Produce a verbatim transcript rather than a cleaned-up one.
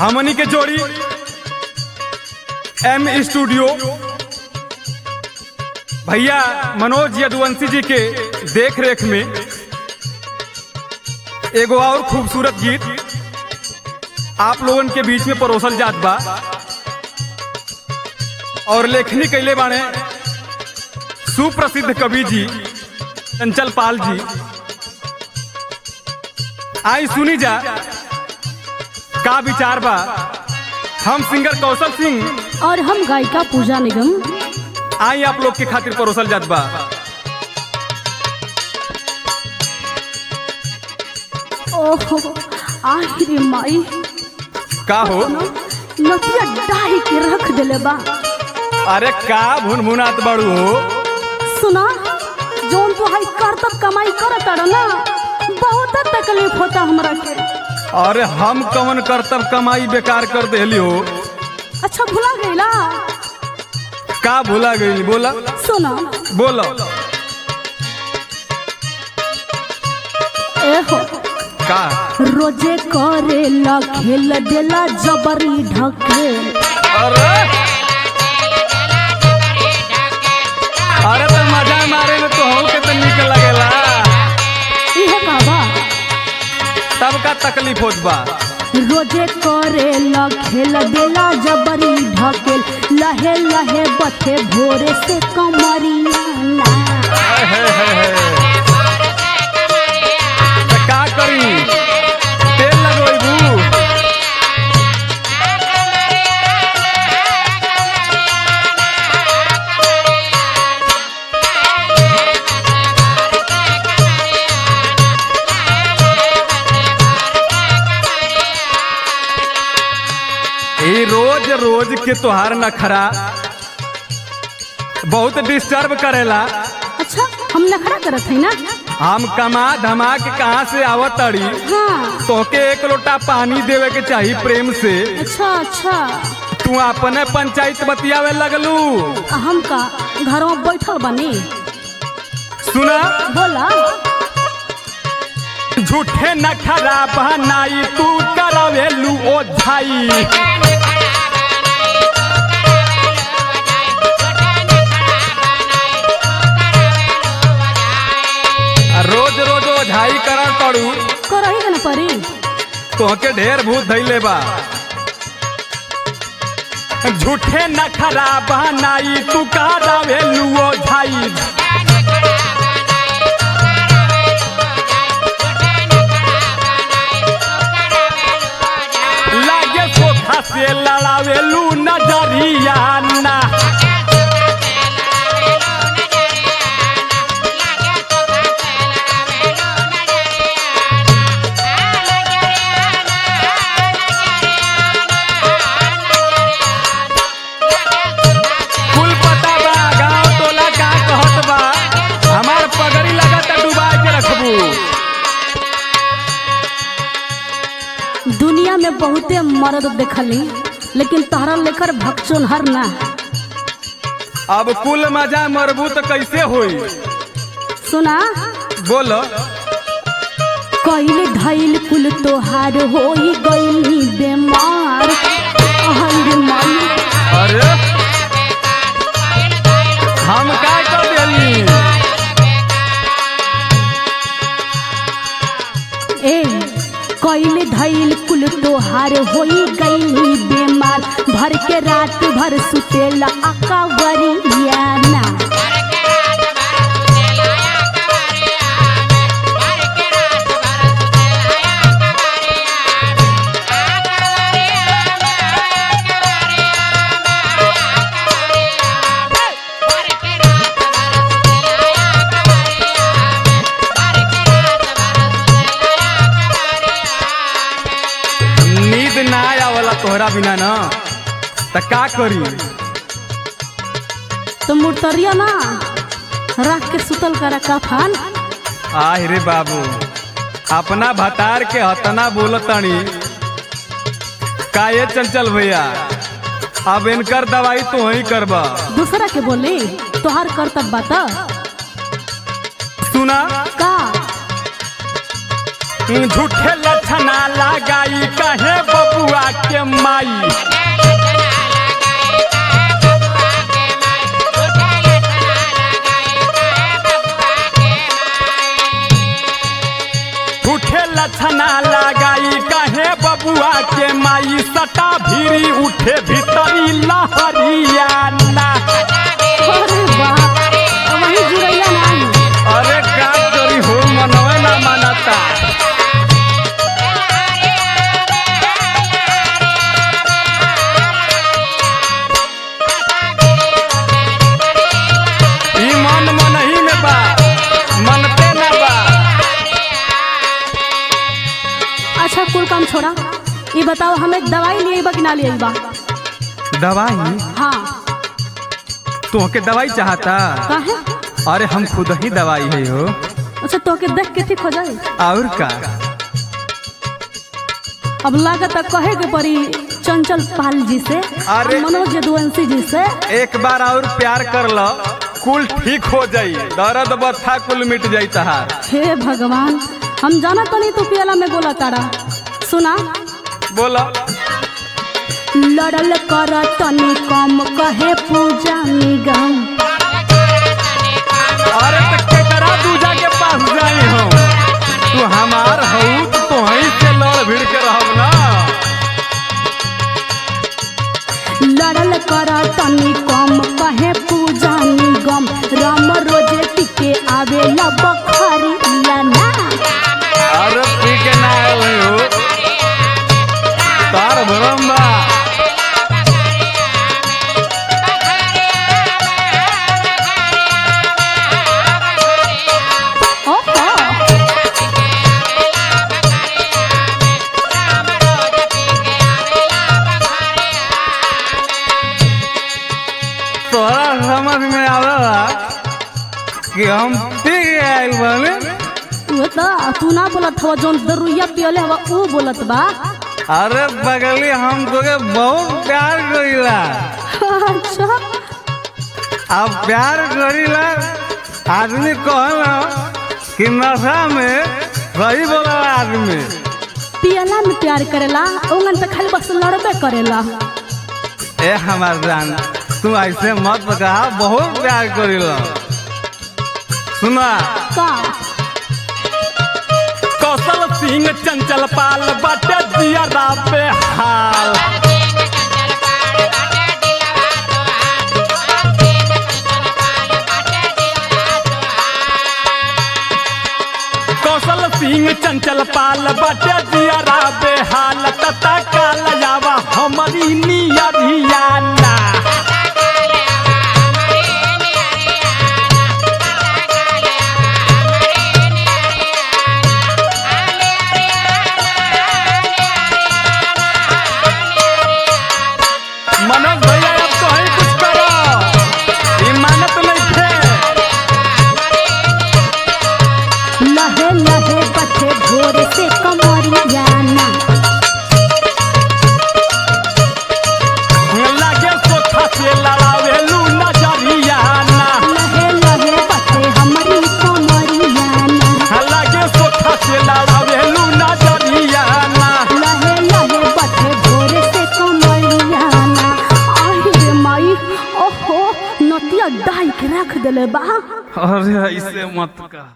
हमनी के जोड़ी एम स्टूडियो भैया मनोज यदुवंशी जी के देख रेख में एगो और खूबसूरत गीत आप लोगन के बीच में परोसल जात बा और लेखनी कैले बाणे सुप्रसिद्ध कवि जी चंचल पाल जी। आई सुनी जा का विचार बा। हम सिंगर कौशल सिंह और हम गायिका पूजा निगम आई आप लोग के खातिर परोसल जात बा। ओहो आहिरे माई का हो नतिया डाही के रख देले बा। अरे का भुनभुनात बड़ू हो। सुना जोन तो हाई करतब कमाई करत अड़ ना बहुत तकलीफ होता हमरा के। अरे हम कवन करतब कमाई बेकार कर देली हो। अच्छा भुला गईला का भुला गई बोला। सुना बोलो एहो का रोजे करे ला खेल देला जबरी ढके। अरे अरे तो मजा मारे में तो हो के तो निक लगेला। इहे का बा तब का तकलीफ होत बा। रोजे करे ला खेल देला जबरी ढके लहे लहे बथे भोरे से कमरिया ना। हे हे हे तो का करी तेल लगोइबू। ये रोज रोज के तोहार नखरा बहुत डिस्टर्ब करेला। अच्छा हम नखरा करत है ना। हम कमा धमा के कहाँ से आवत अड़ी हाँ तोके एक लोटा पानी देवे के चाहिए प्रेम से। अच्छा अच्छा तू अपने पंचायत बतियावे लगलू। हम का घर में बैठल बनी। सुना बोला झूठे नखरा बहनाई तू करावेलू ओझाई। रोज रोज ओझाई करा पड़ू करही के न परी। तोहके ढेर भूत धैले बा। झूठे नखरा बहनाई तू करावेलू ओझाई। लागे सोखा से लड़ावेलू नजरिया ना। कुल पता बा गाँव टोला का कहत बा। हमार पगड़ी लगत डुबा के रखबू। दुनिया में बहुते मर्द देखली लेकिन तहरा लेकर भक्चोन हर ना। अब कुल मजा मरबू तो कैसे होई। सुना बोलो कइले धइल कुल तोहार होई गइली बेमार। अहंग माई अरे हम का कर देली। ए कइले धइल कुल तोहार होई गइली बेमार। भर के रात भर सुतेला अकवरिया ना। नींद ना आवला तोहरा बिना ना त का करी। तो मुर्तरिया ना रख के सुतल करा कफन। आह रे बाबू अपना भतार के हतना बोलतनी का ये चंचल भैया। अब इनकर दवाई तो ही करबा। दूसरा के बोली तोहार कर्तव्य बता। सुना का झूठे लक्षणा लगाई कहे बबुआ के माई। झूठे लक्षणा लगाई कहे बबुआ के माई। सटा भीरी उठे भीतरी लहरिया ना। अरे वाह, वही जुड़ैया नहीं। अरे का करी हो मनवे ना मानता। ई मन मन ही में बा, मनते ना बा। अच्छा कुल काम छोड़ा, ये बताओ हमें दवाई लिए बा कि ना लिए बा? दवाई? हाँ। तोहके दवाई चाहता? काहे? अरे हम खुद ही दवाई है हो। अच्छा तो के देख के ठीक हो जाए। और का? अब लागत कहे के पड़ी चंचल पाल जी से, अरे मनोज यदुवंशी जी से। एक बार और प्यार कर लो, कुल ठीक हो जाई, दर्द बथा कुल मिट जाई तहार। हे भगवान, हम जाना तो नहीं तू पियाला में बोला तारा। सुना बोला। लड़ल कर तनी कम कहे पूजा निगम। अरे तक केकरा दूजा के पास जाई हो, तू हमार हऊ तो तोही से लड़ भिड़ के रहब ना। लड़ल कर तनी कम कहे पूजा निगम। राम रोजे टिके आवे ला बखरिया ना। अरे पी के ना आए हो तार भरम बा। तोहरा समझ में आवेला कि हम पी के आइल बानी? वो तो तू ना बोलत हवा, जोन दरुइया पियले हवा वो बोलत बा। अरे बगली हम तोके बहुत प्यार करीला। अच्छा अब प्यार करीला, आदमी कहला कि नशा में सही बोला आदमी। पियला में प्यार करेला, ओंगन तो खाली बस लड़बे करेला। ए हमार जान, तू ऐसे मत कहा, बहुत प्यार करीला। सुना का? कौशल सिंह चंचल पाल बाटे दिया पे हाल। कौशल सिंह चंचल पाल बाटे दिया पे हाल। तता काल जावा हमारी नियरियाना। मनोज भैया अब तो ही कुछ करो, इमानत नहीं थे। लहे लहे बटे भोर से कमरियाना। लागे सोखा से लड़ावेलू नजरियाना। लहे लहे बटे हमारी कमरियाना। लागे सोखा से लड़ावेलू नजरियाना। लहे लहे बटे भोर से कमरियाना। आहिरे माई, ओहो नतिया डाई के रख देले बा। अरे ऐसे मत का।